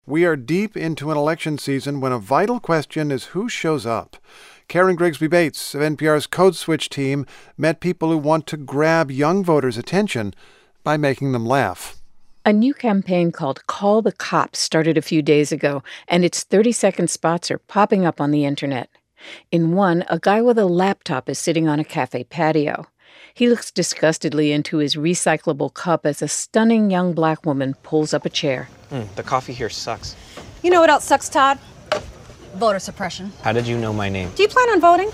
We are deep into an election season when a vital question is who shows up. Karen Grigsby Bates of NPR's Code Switch team met people who want to grab young voters' attention by making them laugh. A new campaign called Call the Cops started a few days ago, and its 30-second spots are popping up on the internet. In one, a guy with a laptop is sitting on a cafe patio. He looks disgustedly into his recyclable cup as a stunning young black woman pulls up a chair. The coffee here sucks. You know what else sucks, Todd? Voter suppression. How did you know my name? Do you plan on voting?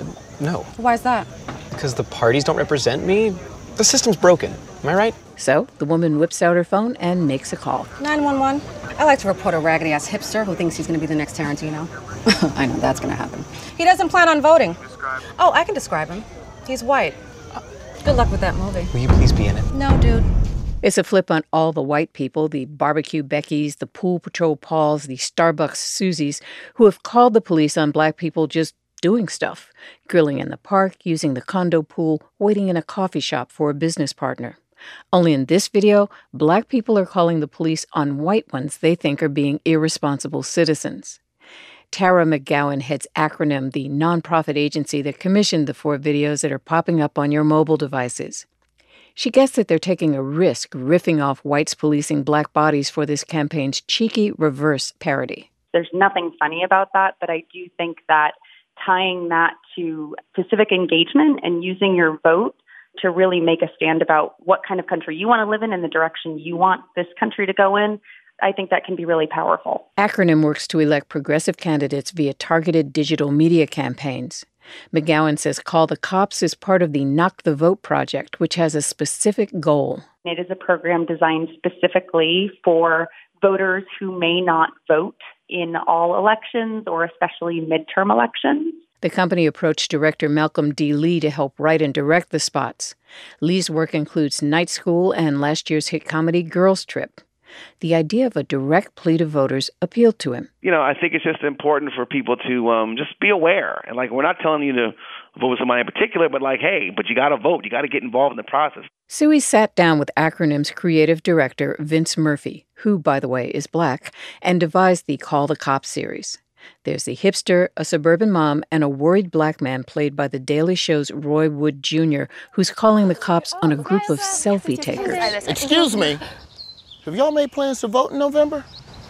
No. Why is that? Because the parties don't represent me. The system's broken. Am I right? So the woman whips out her phone and makes a call. 911. I like to report a raggedy-ass hipster who thinks he's going to be the next Tarantino. I know that's going to happen. He doesn't plan on voting. Oh, I can describe him. He's white. Good luck with that movie. Will you please be in it? No, dude. It's a flip on all the white people, the barbecue Beckys, the pool patrol Pauls, the Starbucks Susies, who have called the police on black people just doing stuff, grilling in the park, using the condo pool, waiting in a coffee shop for a business partner. Only in this video, black people are calling the police on white ones they think are being irresponsible citizens. Tara McGowan heads Acronym, the nonprofit agency that commissioned the 4 videos that are popping up on your mobile devices. She guessed that they're taking a risk riffing off whites policing black bodies for this campaign's cheeky reverse parody. There's nothing funny about that, but I do think that tying that to civic engagement and using your vote to really make a stand about what kind of country you want to live in and the direction you want this country to go in, I think that can be really powerful. Acronym works to elect progressive candidates via targeted digital media campaigns. McGowan says Call the Cops is part of the Knock the Vote project, which has a specific goal. It is a program designed specifically for voters who may not vote in all elections or especially midterm elections. The company approached director Malcolm D. Lee to help write and direct the spots. Lee's work includes Night School and last year's hit comedy Girls Trip. The idea of a direct plea to voters appealed to him. I think it's just important for people to just be aware. And, we're not telling you to vote for somebody in particular, but, hey, but you got to vote. You got to get involved in the process. Suey sat down with Acronym's creative director, Vince Murphy, who, by the way, is black, and devised the Call the Cops series. There's the hipster, a suburban mom, and a worried black man played by The Daily Show's Roy Wood Jr., who's calling the cops on a group of selfie takers. Excuse me. Have y'all made plans to vote in November?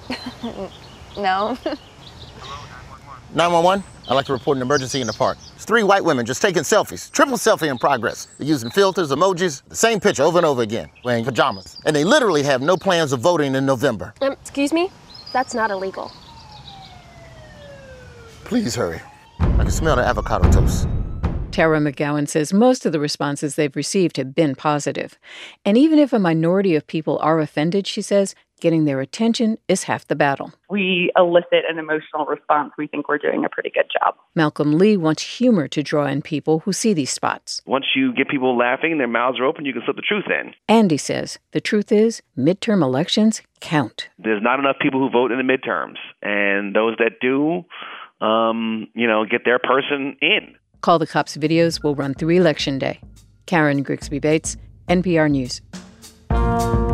No. 911, I'd like to report an emergency in the park. It's 3 white women just taking selfies. Triple selfie in progress. They're using filters, emojis, the same picture over and over again, wearing pajamas. And they literally have no plans of voting in November. Excuse me? That's not illegal. Please hurry. I can smell the avocado toast. Tara McGowan says most of the responses they've received have been positive. And even if a minority of people are offended, she says, getting their attention is half the battle. We elicit an emotional response. We think we're doing a pretty good job. Malcolm Lee wants humor to draw in people who see these spots. Once you get people laughing and their mouths are open, you can slip the truth in. Andy says the truth is midterm elections count. There's not enough people who vote in the midterms. And those that do, get their person in. Call the Cops videos will run through Election Day. Karen Grigsby Bates, NPR News.